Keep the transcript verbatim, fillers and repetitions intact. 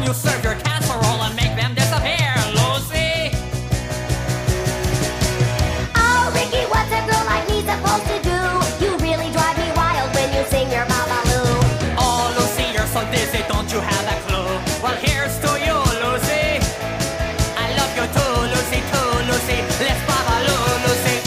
you serve your casserole and make them disappear, Lucy? Oh, Ricky, what's a girl like me supposed to do? You really drive me wild when you sing your Babaloo. Oh, Lucy, you're so dizzy, don't you have